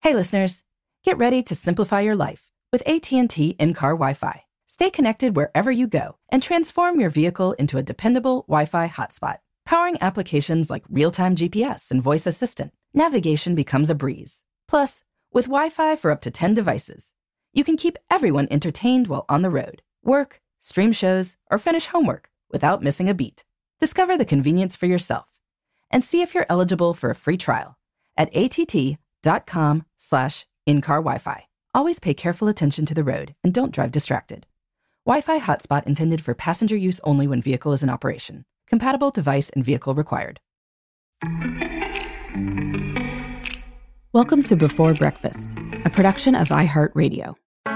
Hey listeners, get ready to simplify your life with AT&T in-car Wi-Fi. Stay connected wherever you go and transform your vehicle into a dependable Wi-Fi hotspot. Powering applications like real-time GPS and voice assistant, navigation becomes a breeze. Plus, with Wi-Fi for up to 10 devices, you can keep everyone entertained while on the road, work, stream shows, or finish homework without missing a beat. Discover the convenience for yourself and see if you're eligible for a free trial at att.com/in-car Wi-Fi. Always pay careful attention to the road and don't drive distracted. Wi-Fi hotspot intended for passenger use only when vehicle is in operation. Compatible device and vehicle required. Welcome to Before Breakfast, a production of iHeartRadio.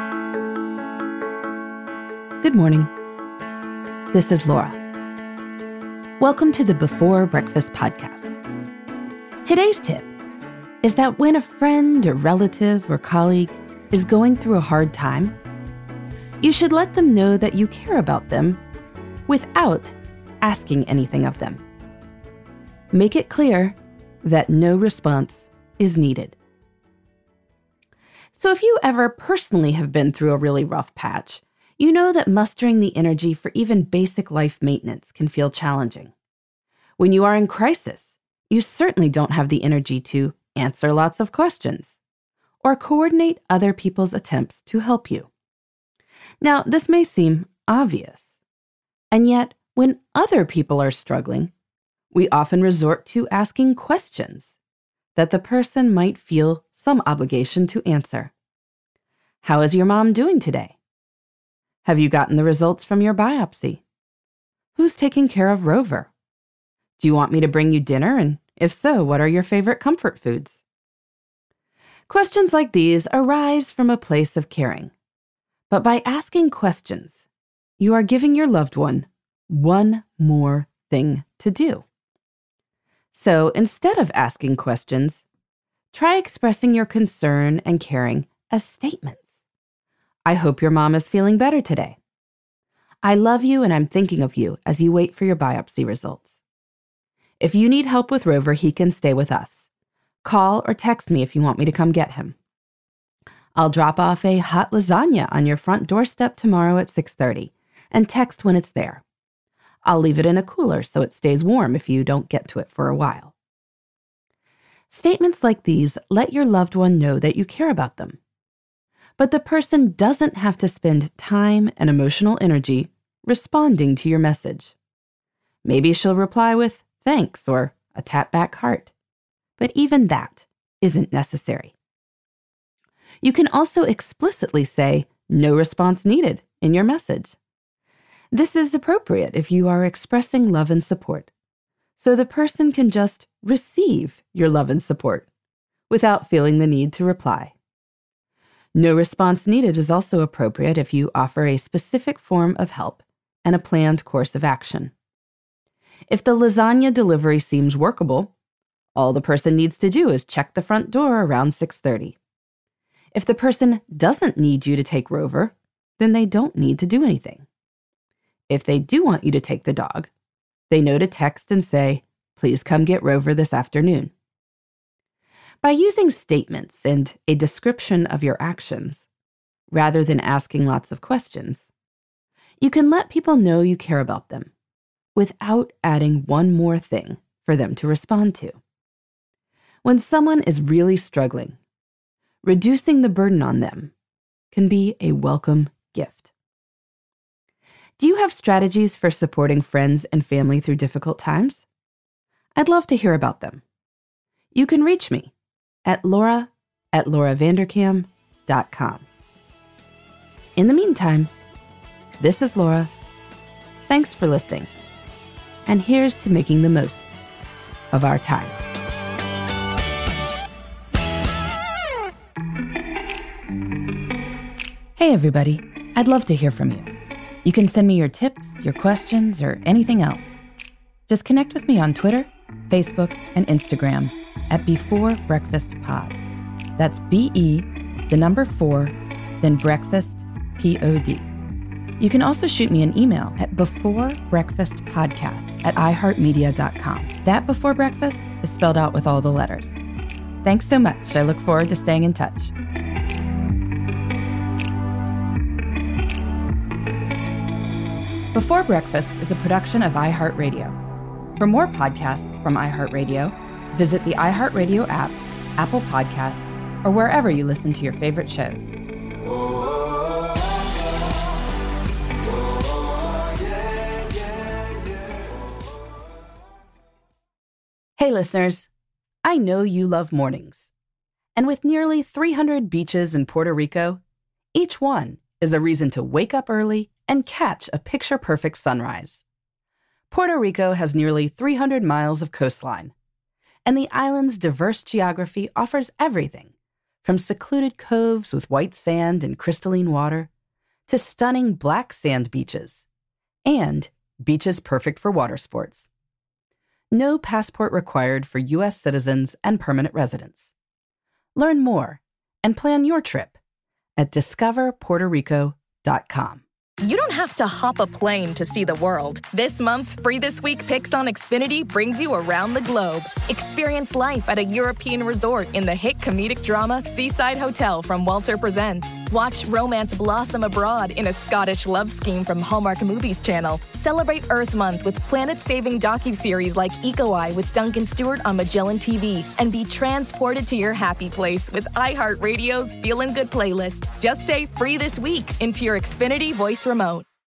Good morning. This is Laura. Welcome to the Before Breakfast podcast. Today's tip is that when a friend or relative or colleague is going through a hard time, you should let them know that you care about them without asking anything of them. Make it clear that no response is needed. So if you ever personally have been through a really rough patch, you know that mustering the energy for even basic life maintenance can feel challenging. When you are in crisis, you certainly don't have the energy to answer lots of questions or coordinate other people's attempts to help you. Now, this may seem obvious, and yet when other people are struggling, we often resort to asking questions that the person might feel some obligation to answer. How is your mom doing today? Have you gotten the results from your biopsy? Who's taking care of Rover? Do you want me to bring you dinner? And if so, what are your favorite comfort foods? Questions like these arise from a place of caring. But by asking questions, you are giving your loved one one more thing to do. So instead of asking questions, try expressing your concern and caring as statements. I hope your mom is feeling better today. I love you and I'm thinking of you as you wait for your biopsy results. If you need help with Rover, he can stay with us. Call or text me if you want me to come get him. I'll drop off a hot lasagna on your front doorstep tomorrow at 6:30 and text when it's there. I'll leave it in a cooler so it stays warm if you don't get to it for a while. Statements like these let your loved one know that you care about them. But the person doesn't have to spend time and emotional energy responding to your message. Maybe she'll reply with thanks or a tap back heart. But even that isn't necessary. You can also explicitly say no response needed in your message. This is appropriate if you are expressing love and support, so the person can just receive your love and support without feeling the need to reply. No response needed is also appropriate if you offer a specific form of help and a planned course of action. If the lasagna delivery seems workable, all the person needs to do is check the front door around 6:30. If the person doesn't need you to take Rover, then they don't need to do anything. If they do want you to take the dog, they know to text and say, please come get Rover this afternoon. By using statements and a description of your actions, rather than asking lots of questions, you can let people know you care about them without adding one more thing for them to respond to. When someone is really struggling, reducing the burden on them can be a welcome gift. Do you have strategies for supporting friends and family through difficult times? I'd love to hear about them. You can reach me at laura@lauravanderkam.com. In the meantime, this is Laura. Thanks for listening. And here's to making the most of our time. Hey everybody, I'd love to hear from you. You can send me your tips, your questions, or anything else. Just connect with me on Twitter, Facebook, and Instagram at Before Breakfast Pod. That's BE4, then breakfast, POD. You can also shoot me an email at beforebreakfastpodcast@iheartmedia.com. That Before Breakfast is spelled out with all the letters. Thanks so much. I look forward to staying in touch. Before Breakfast is a production of iHeartRadio. For more podcasts from iHeartRadio, visit the iHeartRadio app, Apple Podcasts, or wherever you listen to your favorite shows. Hey listeners, I know you love mornings. And with nearly 300 beaches in Puerto Rico, each one is a reason to wake up early and catch a picture-perfect sunrise. Puerto Rico has nearly 300 miles of coastline, and the island's diverse geography offers everything from secluded coves with white sand and crystalline water to stunning black sand beaches and beaches perfect for water sports. No passport required for U.S. citizens and permanent residents. Learn more and plan your trip at discoverpuertorico.com. You don't have to hop a plane to see the world. This month's Free This Week Picks on Xfinity brings you around the globe. Experience life at a European resort in the hit comedic drama Seaside Hotel from Walter Presents. Watch romance blossom abroad in a Scottish love scheme from Hallmark Movies Channel. Celebrate Earth Month with planet-saving docuseries like Eco Eye with Duncan Stewart on Magellan TV. And be transported to your happy place with iHeartRadio's Feelin' Good playlist. Just say Free This Week into your Xfinity voice remote.